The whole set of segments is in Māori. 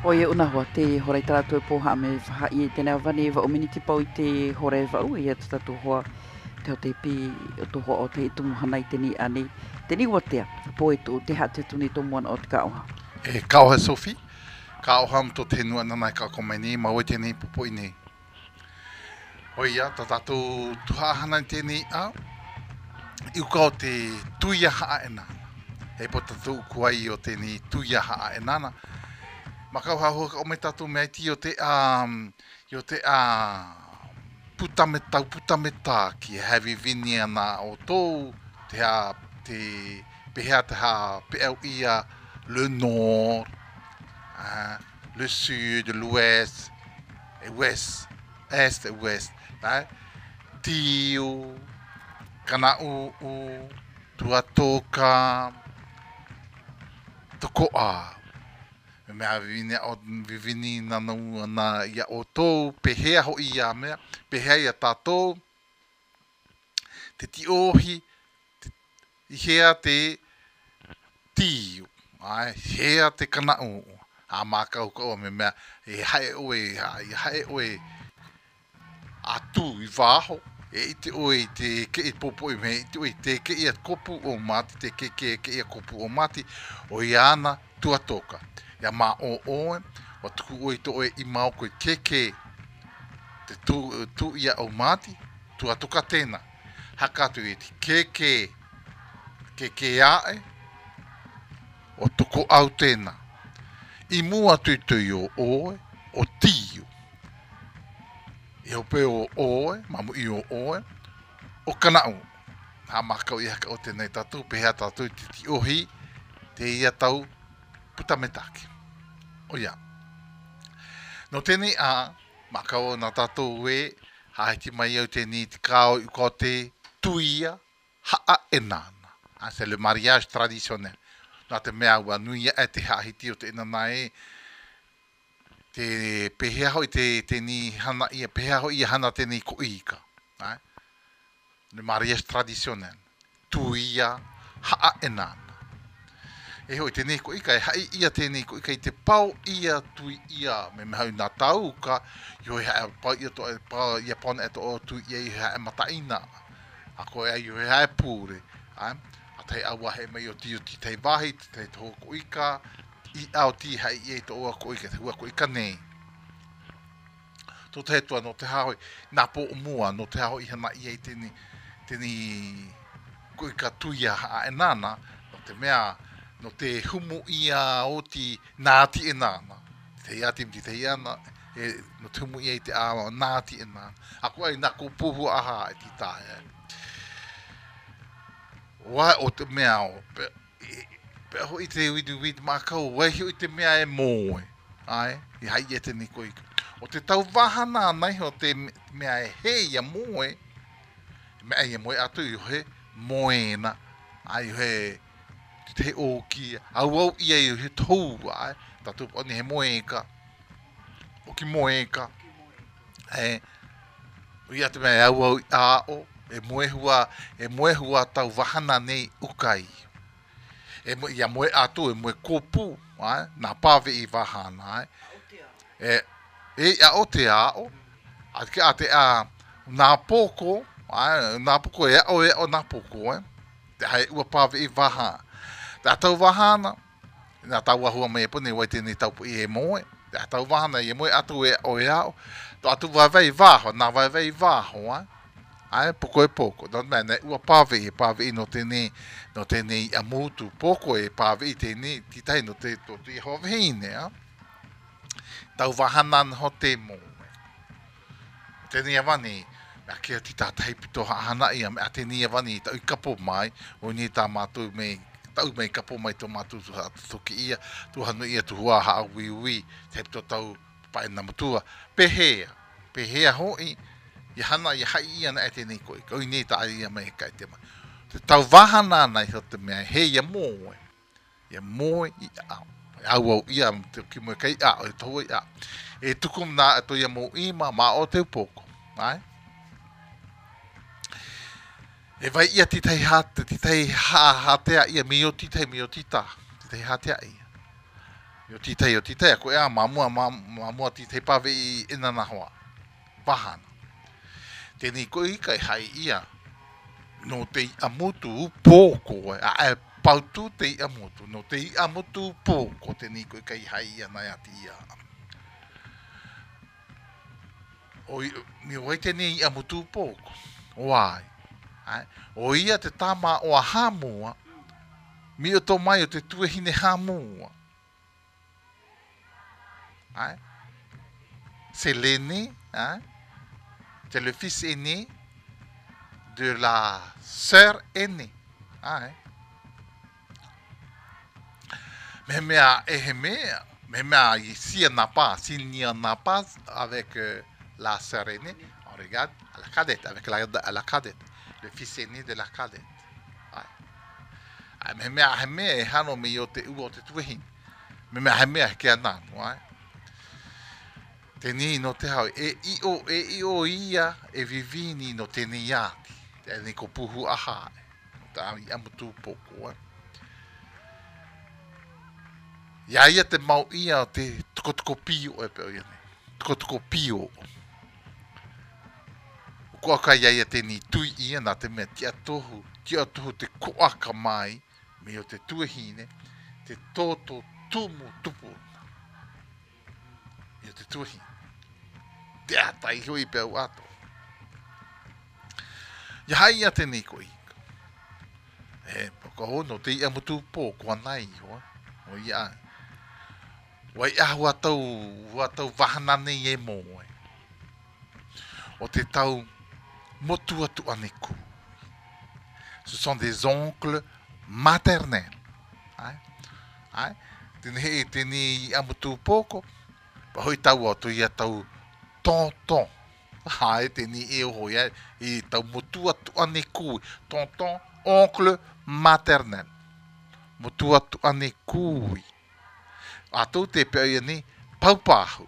O ia una hoa te hore tala tu po ha me ha I te na vani va o miniti pau I te hore va u ia te tatu hoa te o te pi o to hoa o te tumu hana I te ni ani te ni watea po e tu te ha te tuni to mon o te kaoha. E kaoha Sophie, kaoha mto te nua nanai ka komai ni, ma oi tēnei pupo I nei. O ia, ta tatu tuhahana I tēnei a, I uka o te tuia haa e nana. Hei po tatu kuai o tēnei tuia haa e nana. Ma kau hahua ka o me tatu mea ti o te putameta ki heavy vini ana o tou te ha te pehea te ha peau ia le nord, le sud, l'ouest, et ouest, est et ouest. Tiu, kana tuatoka, tokoa. Mea vivini na ia o tou, pehea ho ia mea, pehea ia tātou, te tiohi, I hea te tiu, hea te kanau, a mākau kau me mea, e hae oe atu I wāho, e ite oe te kei popo I me, ite oe te kei a kopu o mati, te kei a kopu o mati, o iana tuatoka. Ia mā oe, o tuku oe to oe I mau koe keke, te tu ia o mati, tuatoka tēnā. Hakatu e te keke ae, o toko au tēnā. I mua tuitui o oe, o tiu. I hope o oe, mamu I o oe, o kanau. Ha makau I haka o tēnei tatu, pehea tatu te tiohi, te ia tau putametaki. O ia. No tēnei a, makau na tatu e, haiti mai au tēnei te kao I ko te tuia haa e nana. C'est le mariage traditionnel. Nā te mea ua nui e te hahiti o te inana e, te pehea hoi te ni hana ia, pehea hoi ia hana tēnei ko ika. Le mariage traditionnel. Tuia haa e nana. E hoi tēnei ko ika, e hai ia tēnei ko ika I te pau ia tui ia, me me hau nā tauka, I hoi hae pau ia to e pau ia pona e to o tui ia I hae mataina. A koe ai hoi hae pūre. A tei awa he mai o tio ti tei wahi, te toho ko ika, I au ti hai I to oa ko ika, te hua ko ika nei. Tō te hetua no te hahoi, nā po o mua, no te hahoi hana I tēnei ko ika tuia haa e nana, no te mea, no te humu ia o ti nāti e nana. Te iati mti te iana, no te humu ia I te awa nāti e nana. Ako ai nako puhu aha e ti tāia. Wai o te mea o, pe ho I te widu mākau, wai hi o te mea e moe. Ai, I hai e tēnei ko ika. O te tau wahana nai ho te mea e he ia moe, mea ia moe atu I he moena. Ai he te o ki au ia I he tou ai tatu oni he moeka o ki moeka ia te mea au a o e moe hua tau wahana nei ukai ia moe atu e moe kopu ai na pave I wahana a o te a o a te a na poko e o na poko te hai ua pave I wahana Tā tau wahana, nā tau wahua mai e pune wai tēnei taupu I e moe. Tā tau wahana I e moe atu e o e au. Tō atu waiwei wāho, nā waiwei wāho, ai poko e poko. Nō mea, nei ua pāwe I no tēnei amutu. Poko e pāwe I tēnei, titai no te totu I hoveine, Tau wahana ho te moe. Tēnei awani, mea kia ti tātai pito hana ia, mea tēnei awani, tau I kapo mai, o ni tā mātou mei, tau mai kapo mai tō mātou tuki ia, tuhanu ia tuhua haa wiwi, te pito tau pae na mutua. Pehea hoi, I hana I hai ia na e tēnei koi, kau I nei tā ia mai kai te mai. Te tau wahana nei ho te mea, he ia moe I au ia, te ki moe kai a, o e tohu I a. E tukum nā e to ia mo ima, ma o te upoko, ai? E vai ia titei hatea ia mi o titei tita. Titei hatea ia. Yo titei, ko ea mamua titei pawe I ina na hoa. Wahana. Tēnei koe kai hai ia. No te amutu pōko, a e pautu te amutu. No te amutu pōko, tēnei koe kai hai ia nai ati ia. Mi wai tēnei amutu pōko. Wai. O ia te tama o a hamua, mi o tō mai o te tuahine hamua. C'est l'aîné, c'est le fils aîné de la sœur aînée. Mais ici, s'il n'y en a pas avec la sœur aînée, on regarde à la cadette, avec la cadette, le fils aîné de la cadette. Mais hano me yo te uo te tuahin. Mais ke anan, Tēnei no te hau, e i o ia, e vivini no tēnei ati. Tēnei ko puhu aha, ta i amutu poko. Ia ia te mau ia te tukotoko pio e peo iane. Tukotoko pio. Kua ka ia tēnei tui ia na te mea tia tohu te koaka mai, me o te tuahine, te tōto tumu tupuna. Ia te tuahine. Te atai hui pēu ato. Ia hai ia tēnei ko ika. Paka hono, te ia mutu pō, kua nai, o ia. Wai ahu atau wahanane e mō. O te tau motu atu aneku. Ce sont des oncles maternels. Tēnei ia mutu pōko, pa hoi tau atu ia tau tonton. Tēnei e oho ia, I tau motu atu ane kui. Tonton, oncle maternel. Motu atu ane kui. Atou te pēo ia ni paupahu.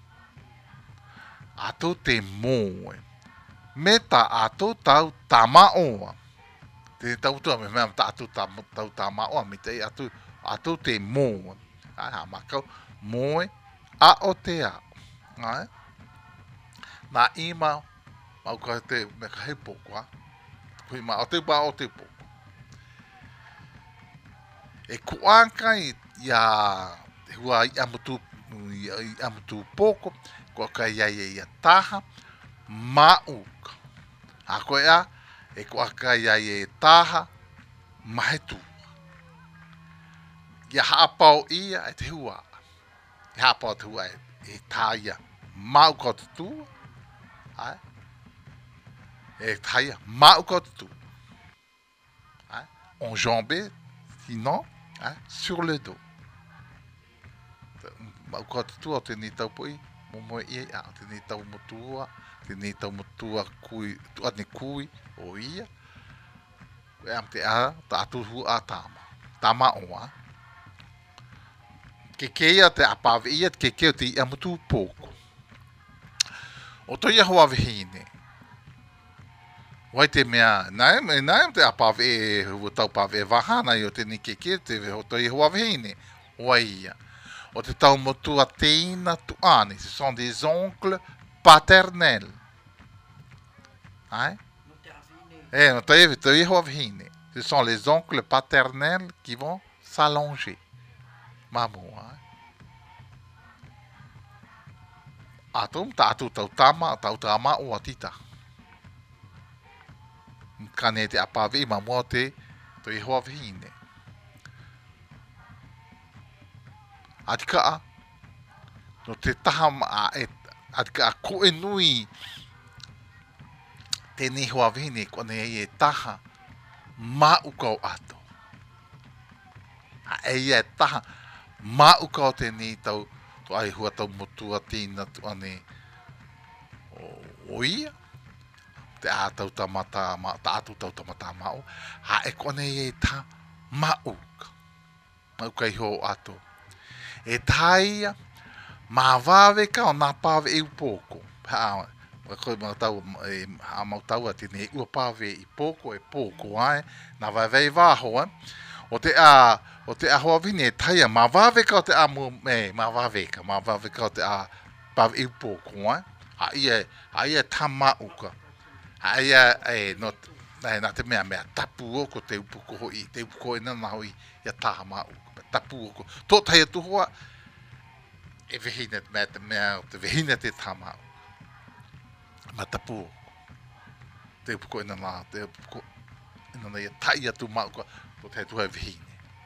Atou te moe. Me ta atou tau tamaoa. Te tau tua me mea ta atou tau tamaoa. Me te atou te moe. Makau moe a o te a. Na ima mau ka te me ka he poko. Kui ma o te ba o te poko. E kuankai ia hua I amutu poko. Kua ka ia taha mauka. A koe a e kua ka ia taha mahetu. Ia haapau ia e te hua. Ia haapau te hua e taia mauka o te tua. Et taille mauka tout. Enjambé, sinon, sur le dos. Mauka tout, tēnei tau poi, momo ia, tēnei tau motua kui, tu ane kui, o ia. Koe am te a, ta atu hu a tama oa. Kekea te apawe ia, kekea te ia mutu poko. O toi ahua vihine. Wai te mea, nae te apawe e hua tau pawe e wahana I o te nike ke te o toi ahua vihine. Wai ia. O te tau motua teina tu ane. Ce sont des oncles paternels. No toi ahua vihine. Ce sont les oncles paternels qui vont s'allonger. Mamu, Atum tatu tau tama o atita. Kane te apawe I mamua te toi hoa vihine. Atika a, no te taha atika a koe nui tēnei hoa vihine kone e taha maukau ato. E taha maukau tēnei tau to ai hua tau motua tīna tu ane o ia. Te ātau tamata, ta atu tau tamata mao. Ha e kone e ta mauka. Mauka I ho ato. E taia, ma wawe ka o nā pawe I upoko. Koe mautau, mautau ati ua pawe I poko e poko, Na wawei waho, O te a o te ahoa vini e taia, ma waweka o te a mua, ma waweka o te a pav i pōkoa, a ia tama uka, a ia, nā te mea tapu o ko te upuko hoi, te upuko ina na hoi, ia taha ma uka, tapu o ko, tō taia tuhua, e vehina te mea, te vehina te tama uka, ma tapu o, te upuko ina na, te upuko ina na ia taia tu ma uka, tō taia tuhua e vehine.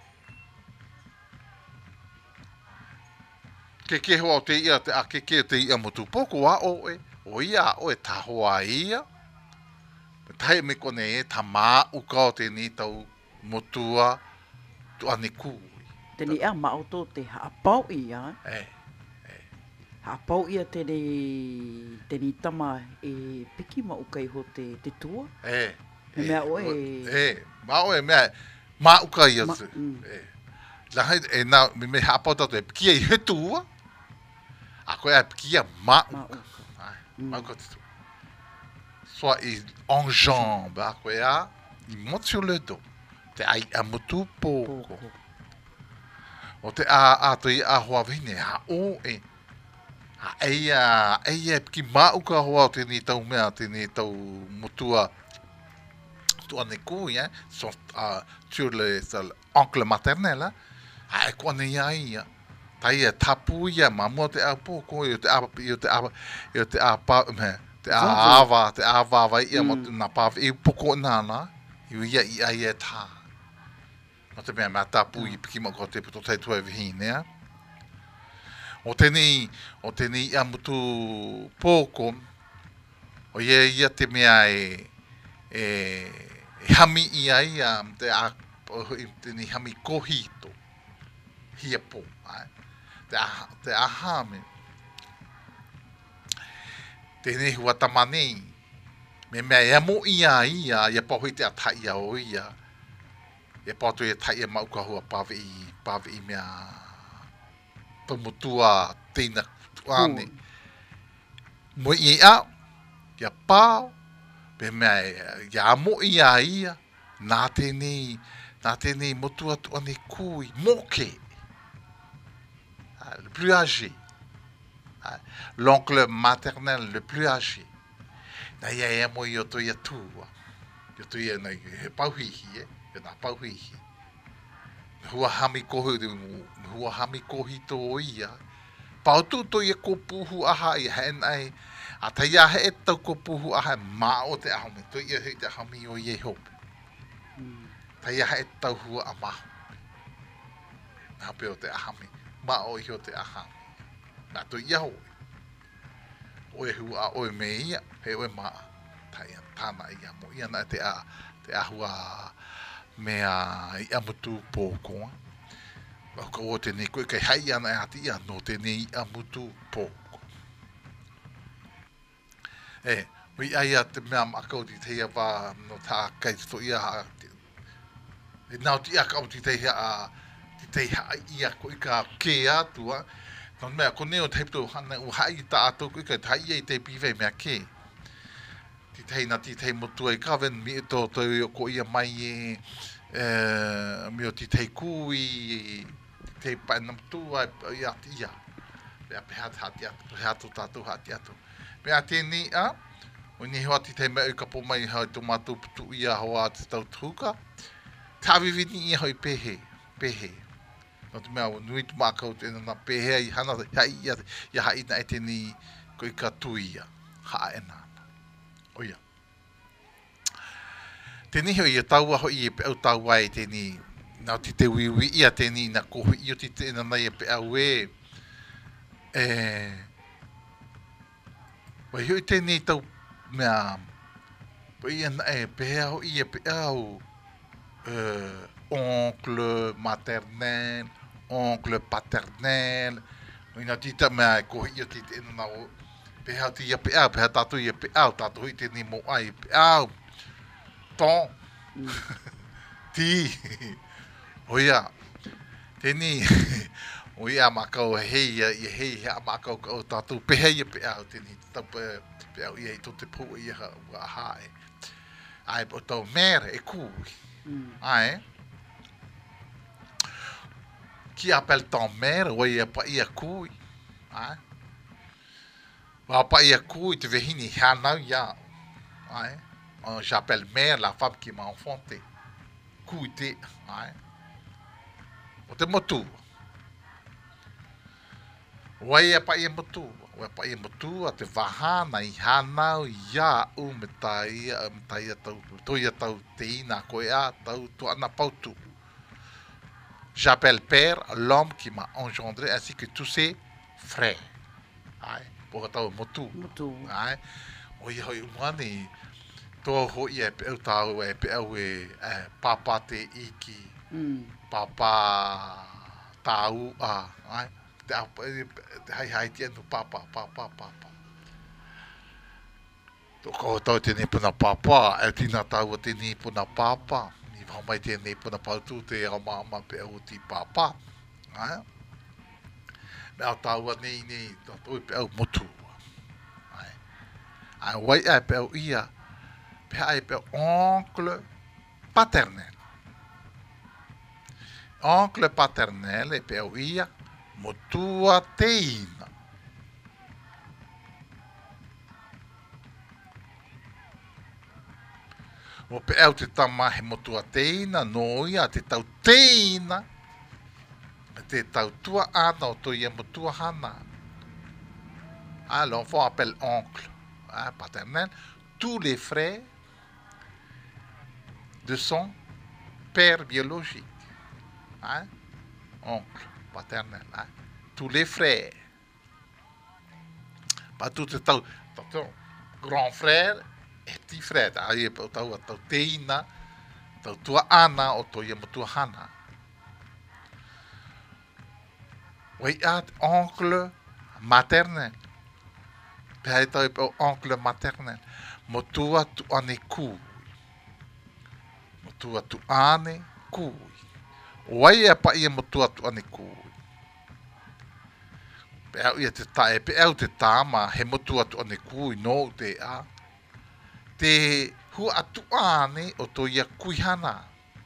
Ke hoa o te ia, ke te ia motu poko a o ia o e tahoa ia. Tai me kone e ta mā uka o te ni tau motua tu ane kū. Te ni a mao tō te haapau ia. Haapau ia te ni tama e piki ma uka iho te tua. Me mea oe. Ma oe mea, mā uka ia tu. Lahai e nā, me haapau tatu e piki e he tua. A koe a piki a mā uka. Mā uka te tua. Soit en jambe, a koe a, I monte sur le dos. Te ai a motu pōko. O te a to I a hoa vine, a o e. A eia ki mauka hoa o te ni tau mea, te ni tau motua tu ane kui, so, sur l'oncle maternel, a e kone ia. Ta ia tapu ia, mamua te a pōko, I te a pa, te ava vai ia mo na pa I poko nana ia ia tā no te mea tapu I piki mo ko te puto tai tu e vihine o te ni ia mutu poko o ia te mea e hami ia te ni hami kohito hia po te ahame Tēnei hua tamanei, me mea ea mo ia, ia pahui te atai a o ia, ia pātu ia tai a mauka hua pawe I mea pamutua teina tuane. Mo ia, ia pāo, me mea ia mo ia, nā tēnei motua tuane kui, moke, le plus âgé. L'oncle maternel le plus âgé. Na ia e mo I o to ia tua. I o to ia na he pauhihi, na pauhihi. Hua hami kohi to o ia. Pautu to ia ko puhu aha I henai. A ta ia he e tau ko puhu aha ma o te ahome. To ia he te ahami o ie hope. Ta ia he e tau hua a maho. Na pe o te ahami. Ma o I o te ahami. Na to ia hoi. Oe hua oe me ia, he oe maa. Tai tāna ia mo ia na te a hua mea I amutu pōkoa. Waka o te ne koe kai hai ana e hati ia no te ne I amutu pōko. Ui aia te mea makau di te ia wā no tā kai to ia ha. Nau ti ia kau ti te ia koe ka ke atua. Non mea, ko neo te pito hana u hai ta ato kui ka tai I te piwe mea ke. Ti tei motua I kawen mi to ko ia mai mi o ti tei kui, ti tei paenam tua I ati ia. Mea pehat hati atu, pehat o tatu hati atu. Mea tēni a, o ni hoa ti tei mea ukapo mai hau tomatu putu ia hoa te tau tuka. Tāwivini ia hoi pehe. No te mea nui tu mākau tēnā nā pēhea I hana ia haina e tēni ko I ka tuia haa e nāna. O ia. Tēni hoi ia taua hoi e pe au taua e tēni nau ti te wiwi ia tēni na kohi I o ti tēnā nei e pe au e wai hoi tēni tau mea po ia na e pēhea hoi e pe au oncle maternel, oncle paternel, ina tita mea ko I o tita ina nao, peha ti ia pe au, peha tatu ia pe au, tatu hui tēni mo ai, pe au, ton, ti, oia, tēni, oia makau hei hea makau ka o tatu, peha ia pe au, tēni, tau pe au ia I to te pū ia ua hae, ai po tau mere e kui, ai, qui appelle ton mère, ouais, pas y a couille. Hein? Va pas y a couille, tu veux hini, ya. Hein? J'appelle mère la femme qui m'a enfanté. Couille, hein? O te motu. Ouais, pas y a motu. Ouais, pas y a motu, a te vahana, i hanau, ya, me tai, toia tau te ina, koe a, tau, tu ana pautu. J'appelle père l'homme qui m'a engendré ainsi que tous ses frères. Ai, pour tau motu. Motu. Ai, oi hoi umani, tō hoi e pe au tau e pe au papa te iki, papa tau a, ai, te hai te anu papa. Tō ko tau te puna papa, e tina tau te puna papa. Hau mai tēnei puna pautu te mama pe au ti papa. Me au taua nei, toi pe au motu. Ai wai ai pe au ia, pe ai pe oncle paternel. Oncle paternel e pe au ia, motua teina. O pe au te tama he motua teina, no ia te tau teina, te tau tua ana o to ia motua hana. L'enfant appelle oncle, paternel, tous les frères de son père biologique. Oncle paternel, tous les frères. Pas tout tau grand frère, petit frère, ai tau teina, tau tua ana o to ia motua hana. Oui, oncle maternel. Pei tau oncle maternel. Motua tu ane kui. Motua tu ane kui. Wai e pa ia motua tu ane kui. Pei ia te tae, pei au te tama, he motua tu ane kui, no te a. Te hua atu ane o to ia kui hana.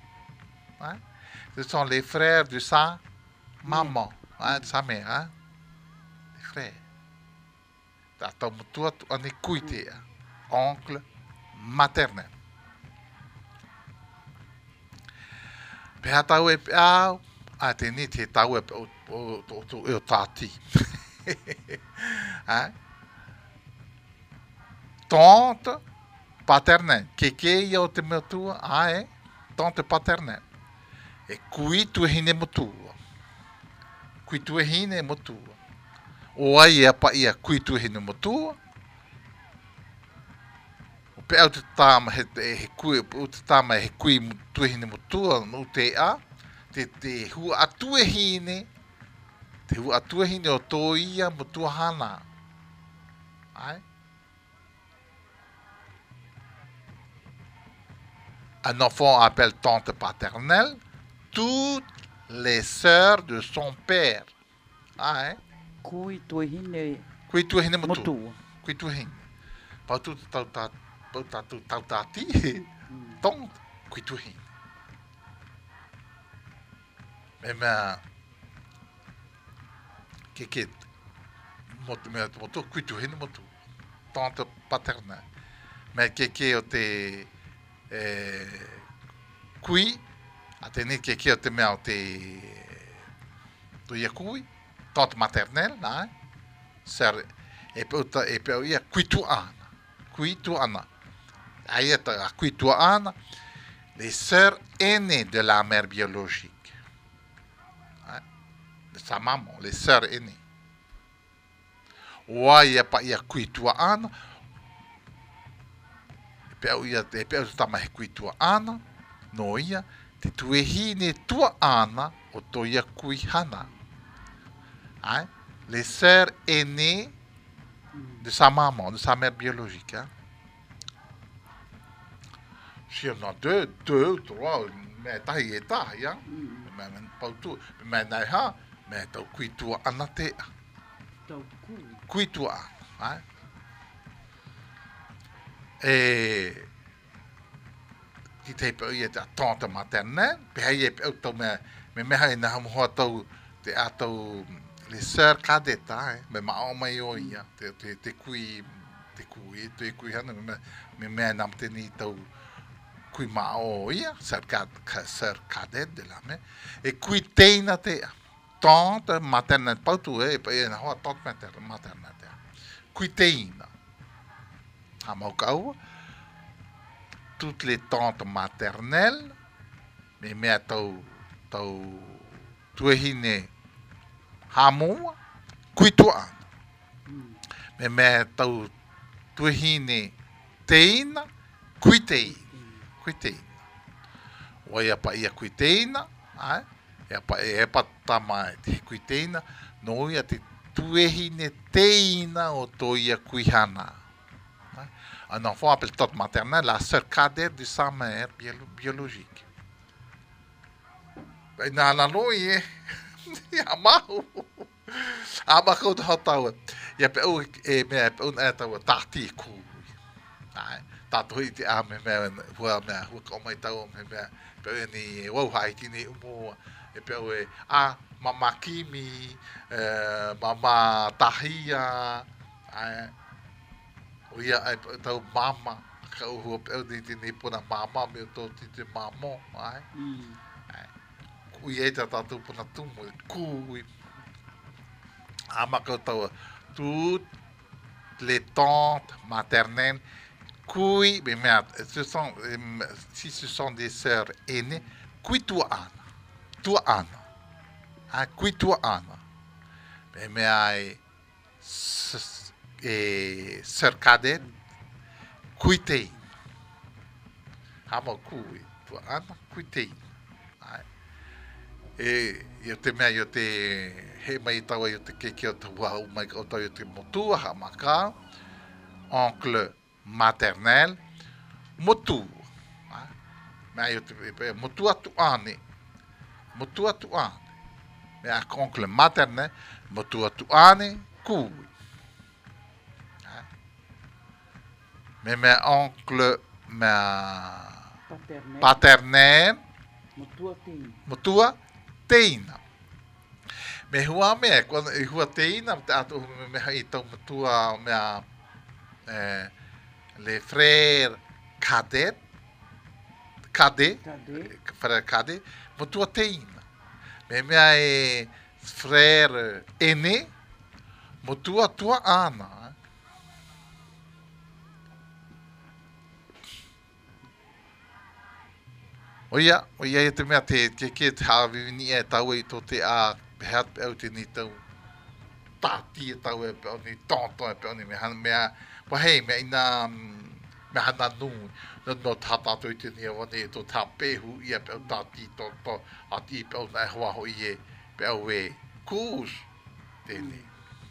Ce sont les frères de sa maman. De sa mère, les frères. Tata mutua tu ane kuite, oncle maternel. Pea tau e peau, a te ni te tau e o tati. Tante paternel. Keke ia o te mutua, tante paternel. E kui tu hine mutua. Kui tu hine motua. O ai e pa ia kui tu hine motua. O pe au te tama he kui, o te tama he kui tu hine motua, no te a, te hua atu e hine, te hua atu e hine o tō ia motua hana. Ai? Un enfant appelle tante paternelle toutes les sœurs de son père. Kui tuihine motu. Kui tuihine. Pau tu tau tati. Tong kui tuihine. Mea ke motu kui tuihine motu. Tante paternelle. Mea ke o te kui a te ni ke o te mea o te tu ia kui. Tante maternelle, sœur, et puis il y a Kuituana. Ayeta Kuituana, les sœurs aînées de la mère biologique. De sa maman, les sœurs aînées. Ouai, il y a Kuituana. Et puis il y a tama Kuituana, no ia, te tuehine tuana, o toia Kuihana. Les sœurs aînées de sa maman, de sa mère biologique. Si on a deux ou trois, mais tahi e tahi, mais pas tout, mais naha, mais tau kuitua anate. Kuitua, et qui t'es pas eu ta tante maternelle, puis il est au tome, mais mais il n'a pas tau te atou les sœurs cadettes, me mao mai o ia, te kui hana, me nam te ni tau kui mao ia, sœur cadette de la me, e kui teina te tante maternelle, pautu pa ia hoa tante maternelle, kui teina, ha mau kaua, toutes les tantes maternelles, me mea tau tuehine hamua, kui tua. Me mea tau tuehine teina, kui teina. Oia pa ia kui teina, ia pa e pa tama te kui teina, no ia te tuehine teina o to ia kui hana. Un enfant appelle tante maternelle la sœur cadette de sa mère biologique. Nā nanoi e, ia mahu. A mako te hataua. Ia pe au e mea pe un e taua tāti kū. Tātou i te ame mea hua ka omai tau me mea pe au ni wauhai tini umoa. E pe au e mama kimi, mama tahia, o ia ai tau mama. Ka uhua pe au ni tini puna mama me o tō tite mamo. Kui e ta tātou puna tumu, kui. Amaka taua, toutes les tantes maternelles, kui, mais merde, si ce sont des sœurs aînées, kui tua ana. Kui tua ana. Mais ai, sœur cadette, kui tei. Hama kui, tua ana, kui tei. Yo te mea, yo te he mai taua, yo te keke o te wahau mai o tau, yo te motua, ha maka, oncle maternel, motua. Mea yo te motua tuane. Mea oncle maternel, motua tuane, kui. Mea oncle paternel, motua teina. Me hua mea, kua i hua teina, te atu me hai tau matua mea le frère cadet, frère cadet, matua teina. Me mea e frère aîné, matua tua ana. Oia e te mea te ke te hawini e tau e to te a pehat pe au te ni tau tāti e tau e pe au ni tonton e pe au ni mea wahei mea ina mea hana nui no tātātou i te ni awane e to tā pehu ia pe au tāti to ati pe au nai hoa hoi e pe au e kūs tēne.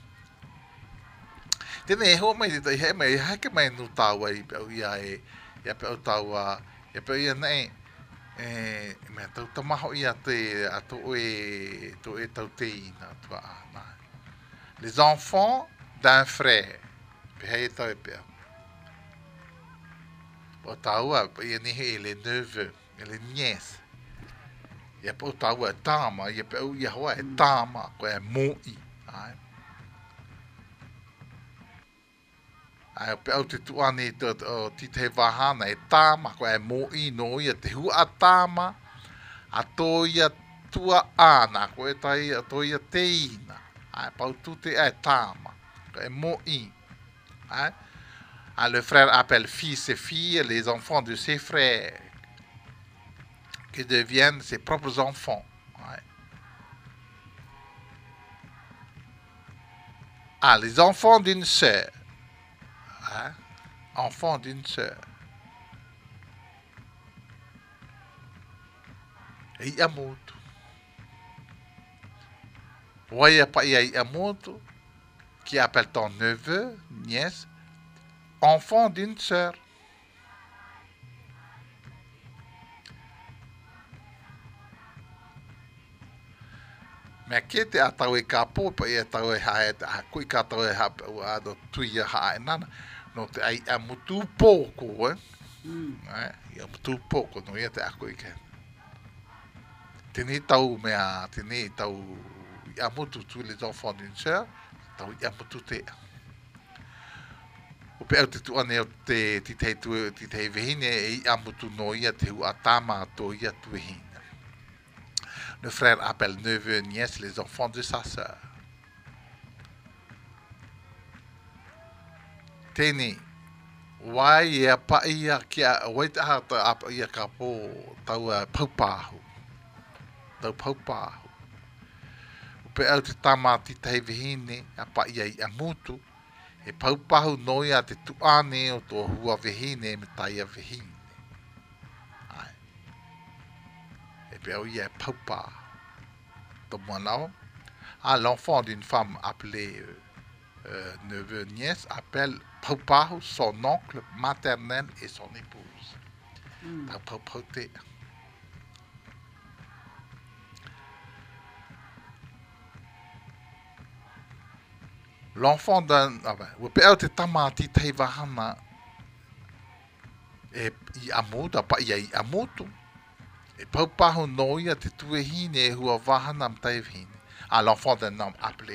Tēne e hoa mai te tai he mai hake mai nu tāua i pe au ia e pe au tāua e pe au ia nei me tau tamaho ia te ato e tau teina tua ana. Les enfants d'un frère. Pe hei tau e pia. O taua, ia nihe les neveux, les nièces. Ia pa o taua e tāma, ia pe au ia hoa e tāma, ko e moi. Ai pe au te tuane ti te wahana e tāma, ko e moi no ia te hua tāma, a toia tua ana, ko e tai a toia teina. Ai pau tu te e tāma, ko e moi. Le frère appelle fils et filles les enfants de ses frères, qui deviennent ses propres enfants. Les enfants d'une sœur. Enfant d'une sœur. E ia motu. Oia pa ia motu, qui appelle ton neveu, nièce, enfant d'une sœur. Mea ke te atau e ka pōpa i atau e hae, kui ka atau e hape o ado tuia hae nana, no te ai a mutu pōko, ia mutu pōko, no ia te ako i ke. Tēnei tau mea, tēnei tau i amutu tous les enfants d'une sœur, tau i amutu te. O pe au te tuane o te te vehine e i amutu no ia te hu atama to ia tu vehine. Le frère appelle neveu, nièce, les enfants de sa sœur. Tēnei, wai ia pa ia kia, wai taha ta apa ia ka pō tau paupāhu. Tau paupāhu. Pe au te tamati te vehine, a pa ia i amutu, e paupahu noi a te tuane o tō hua vehine me taia vehine. Ai. E pe au ia e paupahu. Tō moanao. Ah, l'enfant d'une femme appelée neveu nièce appelle paupahu son oncle maternel et son épouse. Tau paupahu te. L'enfant d'un... Ah ben, pe au te tamati tei wahana e i amuta, pa ia i amutu. E paupahu noia te tuehine e hua wahana mtai vihine. Ah, l'enfant d'un homme appelé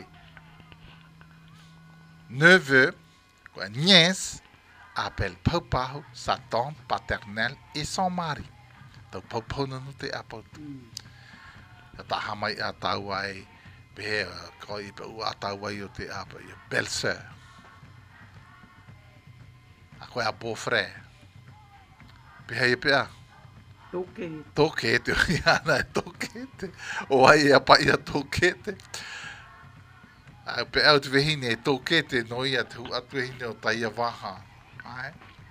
neveu, quoi, nièce, appelle paupahu sa tante paternelle et son mari. Tau paupahu nanu te apautu. Ta hamai a tau ai pe ko I pe u atawai o te apa ia belle-sœur. A koe a beau-frère. Pe hei pe a? Tokete. Tokete, iana e tokete. O ai a pa ia tokete. A pe au te vehine e tokete no ia te atu vehine o taia waha. Ai.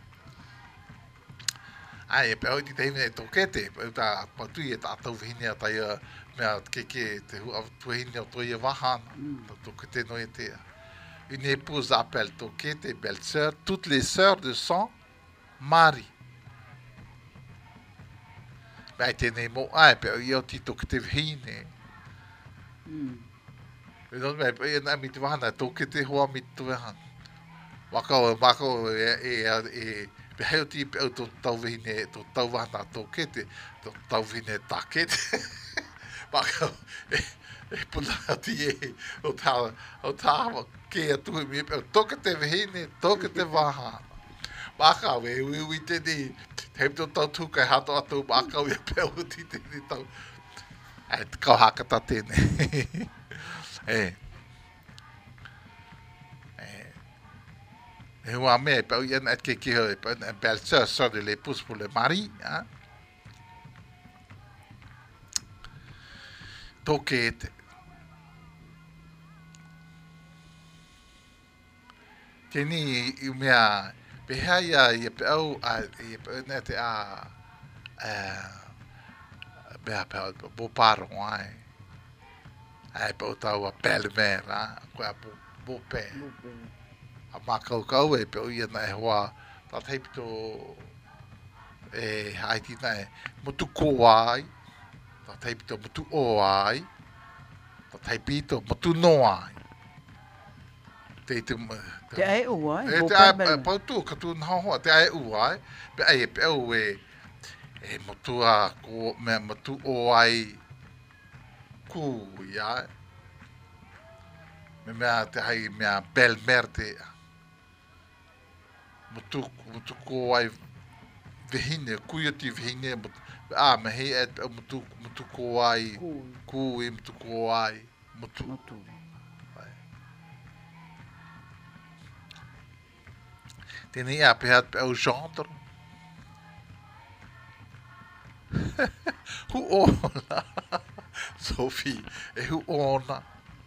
Ai, e pe au te vehine e tokete. Pe au ta patui e ta atau vehine a taia mea keke te tuahine o toia wahana. Tokete no e tea. Une épouse appelle tokete belle-sœur toutes les sœurs de son mari. Mai tēnei mō ai, pe au iau ti tokete vihine. E non mai, e nā mi te wahana, tokete hoa mi te wahana. Wakao pe heo ti pe au tō tau vihine, tō tau wahana tokete, tō tau vihine takete. Wakao, e pula ti e, o tāwa, ke atu mi pe au tokete vihine, tokete wahana. Makau e ui tēnei, hei tō tau tūkai hato atu, makau e pe au ti tēnei tau. E te kau hakata tēnei. Et hua mea, pe au iana et ke hoi, pe au belle-sœur, sœur de l'épouse pour le mari, hein. Tokete. Tēnei I mea, pe haia I pe au, I pe au ne te bea pe au, bo paro ai. Ai pe au tau a pele mea, koe a bo pe. A makau e pe au iana e hoa, ta teipito e haitina e mutu ko ai, ta teipito mutu o ai, ta teipito mutu no ai. Te ai ua ai. Te ai pautu katu nhahoa, te ai ua ai. Pe ai e pe au e mutu a ko mea mutu o ai ku ia. Me mea te hai mea bel merte. Mutu ko ai vehine, kuia ti vehine. Me hei e mutu ko ai ku I mutu ko ai mutu. Tēnei a pe hat pe au gendre. Hu ona. Sophie, e hu ona.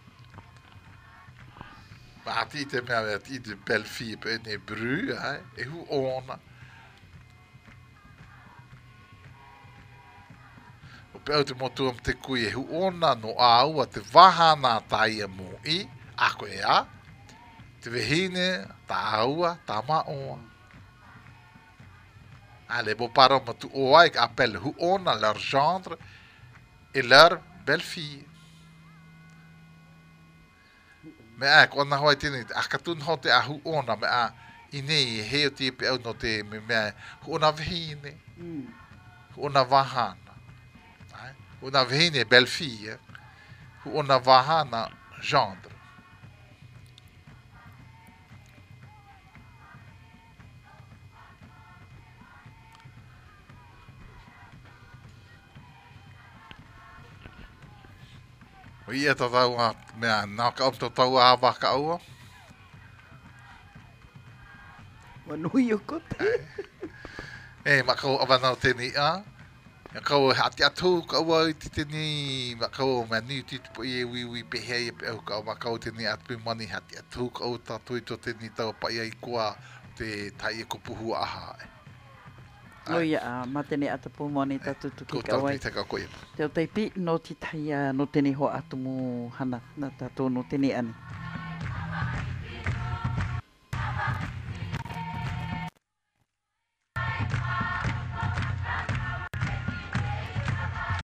Ma ti te mea mea ti te belle fille pe ne bru, e hu ona. O pe au te motu am te kui e hu ona no a ua te wahana taia mo I, a koe a. Te vehine, ta aua, ta maoa. Ale bo paro matu o ai appelle hu ona leur gendre et leur belle-fille. Me a kona hoi tini, a katun ho te a hu ona, me a inei heo te pe au no te me hu ona vehine. Hu ona wahana. Hu ona vehine belle-fille. hu ona wahana gendre. O ia ta tau mea nā ka opto tau a waka aua. Manui o kote. E makau awanau tēnei a. Ia kau hati atu ka ua i te tēnei makau mea ni titipo i e wiwi pehea i pe au ka makau tēnei atu mani hati atu ka au tātui to tēnei tau pa ia i kua te tai e kupuhu aha. O ia a matene ata pumoni tatu tuki Ko ka tau wai. ni te ka koe. Te o teipi no ti taia no tēnei ho atu mo hana na tātou no tēnei ani.